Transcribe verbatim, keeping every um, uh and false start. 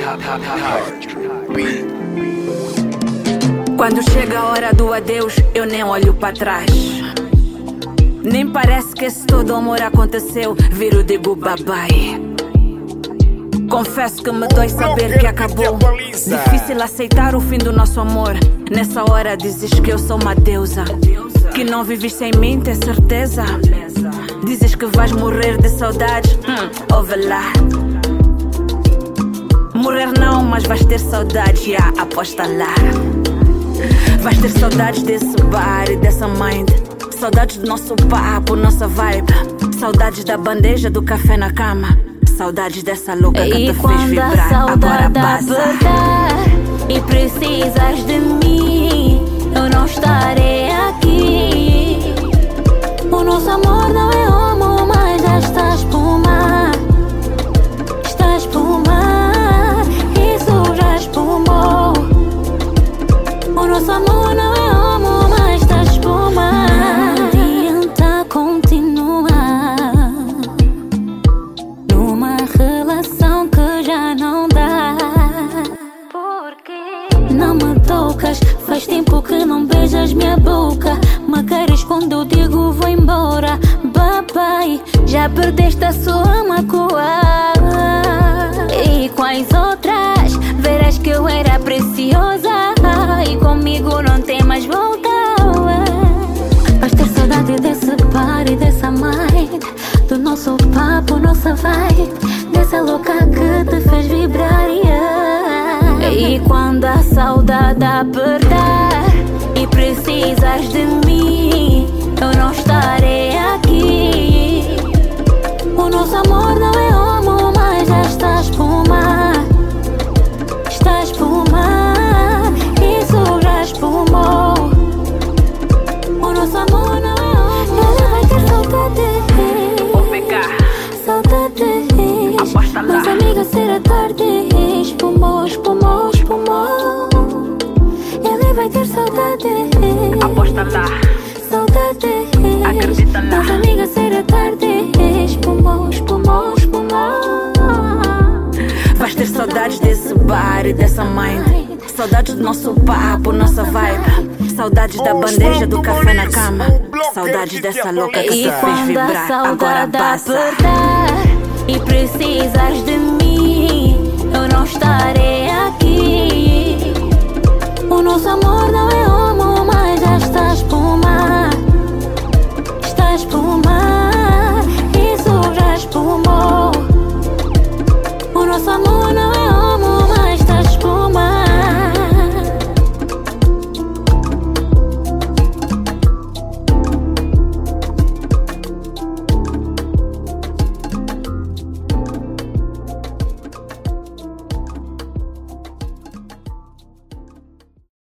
Quando chega a hora do adeus, eu nem olho pra trás. Nem parece que esse todo amor aconteceu. Viro, digo bye bye. Confesso que me dói saber que acabou. Difícil aceitar o fim do nosso amor. Nessa hora dizes que eu sou uma deusa, que não vives sem mim, tens certeza? Dizes que vais morrer de saudades. Hum, ouve lá. Morrer não, mas vais ter saudades, já, yeah, aposta lá. Vais ter saudades desse bar e dessa mind. Saudades do nosso papo, nossa vibe. Saudades da bandeja, do café na cama. Saudades dessa louca que te fez vibrar. Agora passa. E precisas de mim, eu não estarei aqui. O nosso amor não é homo, mas já está a espumar. Está a espumar, isso já espumou. O nosso amor não é homo, mas está a espumar. Não adianta continuar numa relação que já não dá. Porque não me tocas, faz tempo que não beijas minha boca. Me queres quando eu digo vou embora. Papai, já perdeste a sua macoa. E quais outras? Verás que eu era preciosa e comigo não tem mais volta. Vais ter saudade desse par e dessa mind, do nosso papo, nossa vibe, dessa louca que te fez vibrar, yeah. E quando a saudade apertar e precisas de mim, eu não estarei aqui. O nosso amor não é homo, mas já está a espumar. Está a espumar, isso já espumou. O nosso amor não é homo, ela vai ter saudades. Vou pegar, saudades. Aposta lá. Mas amiga, será tarde. Espumou, espumou, espumou. Ela vai ter saudades. Aposta lá. Saudades. Acredita lá. Mas amiga, será tarde. Espumou, espumou, espumou. Vais ter saudades desse bar e dessa mind. Saudades do nosso papo, nossa vibe. Saudades da bandeja, do café na cama. Saudades dessa louca que te fez vibrar. Agora passa. E precisas de mim,